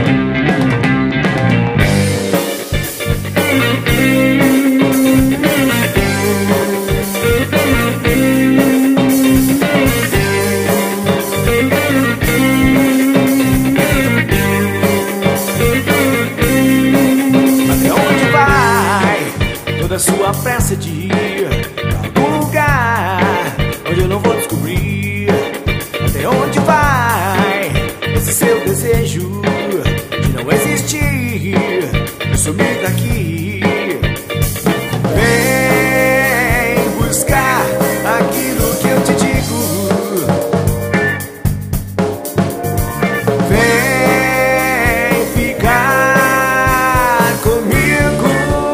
Toda sua pressa de ir pra algum lugar onde eu não vou descobrir até onde vai esse seu desejo de não existir e sumir daqui. Vem buscar aquilo que eu te digo. Vem ficar comigo.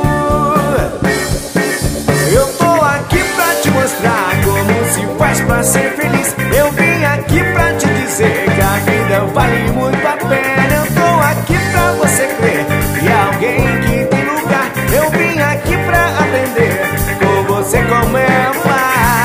Eu tô aqui pra te mostrar como se faz pra ser feliz. Eu vim aqui pra te dizer que a vida vale muito a pena. Eu tô aqui pra você crer que é alguém que tem lugar. Eu vim aqui pra aprender com você como é amar.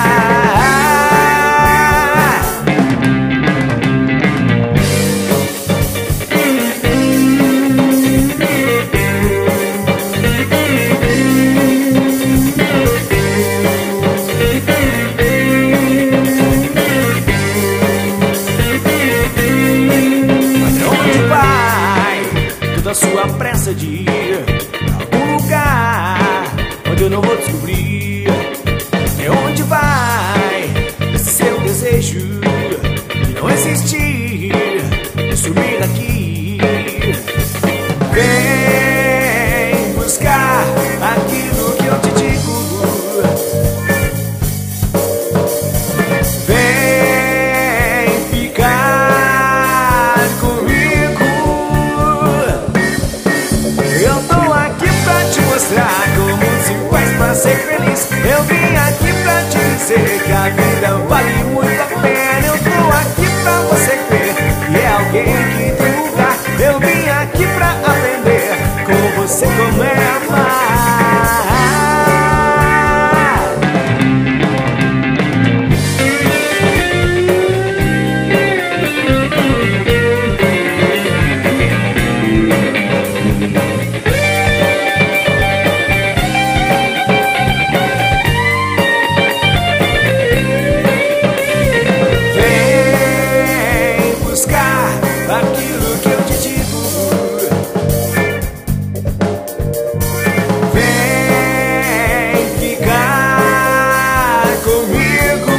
Da sua pressa de ir pra algum lugar onde eu não vou descobrir é onde vai esse seu desejo de não existir e sumir daqui. Vem buscar aquilo que eu te digo. Vem ficar comigo. Eu tô aqui pra te mostrar como se faz pra ser feliz. Eu vim aqui pra te dizer que a vida vale muito a pena. Eu tô aqui pra você crer que é alguém que tem lugar. Eu vim aqui pra aprender com você como é amar. Aquilo que eu te digo. Vem ficar comigo.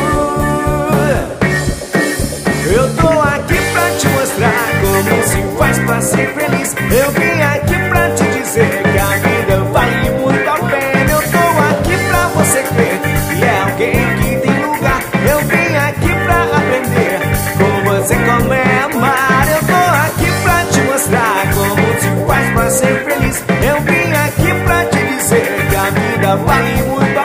Eu tô aqui pra te mostrar como se faz pra ser feliz. Eu vim aqui pra te dizer que a vida vale muito a pena. Eu tô aqui pra você crer que é alguém que tem lugar. Eu vim aqui pra aprender com você como é amar. Eu tô aqui pra te mostrar como se faz pra ser feliz. Eu vim aqui pra te dizer que a vida vale muito